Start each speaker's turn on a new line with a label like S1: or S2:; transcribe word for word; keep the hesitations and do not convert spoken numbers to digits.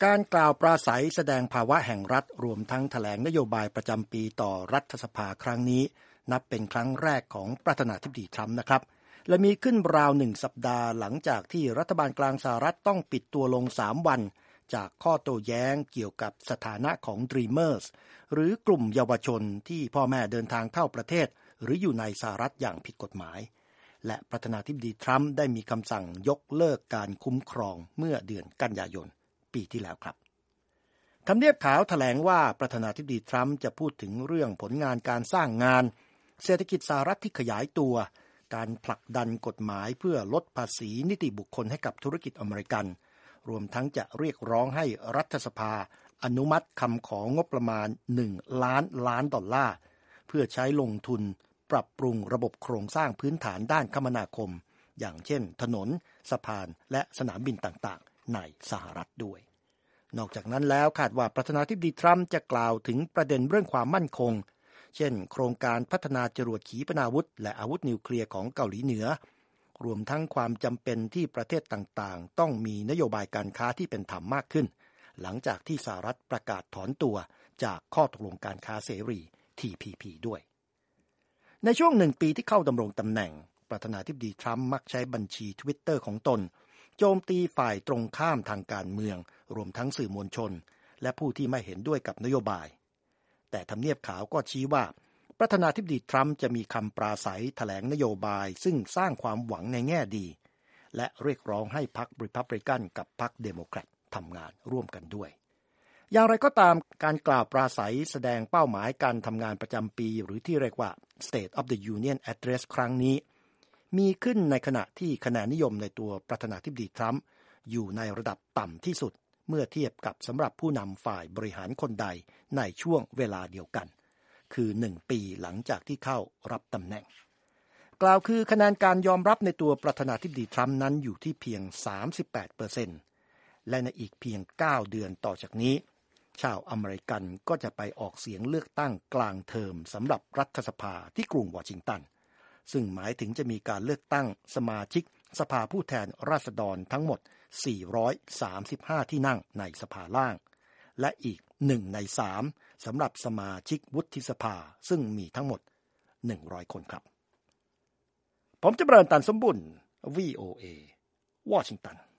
S1: การกล่าวปราศรัยแสดงภาวะแห่งรัฐรวมทั้งแถลงนโยบายประจำปีต่อรัฐสภาครั้งนี้นับเป็นครั้งแรกของประธานาธิบดีทรัมป์นะครับและมีขึ้นราวหนึ่งสัปดาห์หลังจากที่รัฐบาลกลางสหรัฐต้องปิดตัวลงสามวันจากข้อโต้แย้งเกี่ยวกับสถานะของ Dreamers หรือกลุ่มเยาวชนที่พ่อแม่เดินทางเข้าประเทศหรืออยู่ในสหรัฐอย่างผิดกฎหมายและประธานาธิบดีทรัมป์ได้มีคำสั่งยกเลิกการคุ้มครองเมื่อเดือนกันยายนปีที่แล้วครับทำเนียบขาวแถลงว่าประธานาธิบดีทรัมป์จะพูดถึงเรื่องผลงานการสร้างงานเศรษฐกิจสหรัฐที่ขยายตัวการผลักดันกฎหมายเพื่อลดภาษีนิติบุคคลให้กับธุรกิจอเมริกันรวมทั้งจะเรียกร้องให้รัฐสภาอนุมัติคำของงบประมาณหนึ่งล้านล้านดอลลาร์เพื่อใช้ลงทุนปรับปรุงระบบโครงสร้างพื้นฐานด้านคมนาคมอย่างเช่นถนนสะพานและสนามบินต่างๆในสหรัฐด้วยนอกจากนั้นแล้วคาดว่าประธานาธิบดีทรัมป์จะกล่าวถึงประเด็นเรื่องความมั่นคงเช่นโครงการพัฒนาจรวดขีปนาวุธและอาวุธนิวเคลียร์ของเกาหลีเหนือรวมทั้งความจำเป็นที่ประเทศต่างๆต้องมีนโยบายการค้าที่เป็นธรรมมากขึ้นหลังจากที่สหรัฐประกาศถอนตัวจากข้อตกลงการค้าเสรี ที พี พี ด้วยในช่วงหนึ่งปีที่เข้าดำรงตำแหน่งประธานาธิบดีทรัมป์มักใช้บัญชี Twitter ของตนโจมตีฝ่ายตรงข้ามทางการเมืองรวมทั้งสื่อมวลชนและผู้ที่ไม่เห็นด้วยกับนโยบายแต่ทำเนียบขาวก็ชี้ว่าประธานาธิบดีทรัมป์จะมีคำปราศรัยแถลงนโยบายซึ่งสร้างความหวังในแง่ดีและเรียกร้องให้พรรครีพับลิกันกับพรรคเดโมแครตทำงานร่วมกันด้วยอย่างไรก็ตามการกล่าวปราศรัยแสดงเป้าหมายการทำงานประจำปีหรือที่เรียกว่า State of the Union Address ครั้งนี้มีขึ้นในขณะที่คะแนนนิยมในตัวประธานาธิบดีทรัมป์อยู่ในระดับต่ำที่สุดเมื่อเทียบกับสำหรับผู้นำฝ่ายบริหารคนใดในช่วงเวลาเดียวกันคือหนึ่งปีหลังจากที่เข้ารับตำแหน่งกล่าวคือคะแนนการยอมรับในตัวประธานาธิบดีทรัมป์นั้นอยู่ที่เพียง สามสิบแปดเปอร์เซ็นต์ และในอีกเพียงเก้าเดือนต่อจากนี้ชาวอเมริกันก็จะไปออกเสียงเลือกตั้งกลางเทอมสำหรับรัฐสภาที่กรุงวอชิงตันซึ่งหมายถึงจะมีการเลือกตั้งสมาชิกสภาผู้แทนราษฎรทั้งหมดสี่ร้อยสามสิบห้าที่นั่งในสภาล่างและอีกหนึ่งในสามสำหรับสมาชิกวุฒิสภาซึ่งมีทั้งหมดหนึ่งร้อยคนครับผมจำเริญ ตันสมบุญ วี โอ เอ วอชิงตัน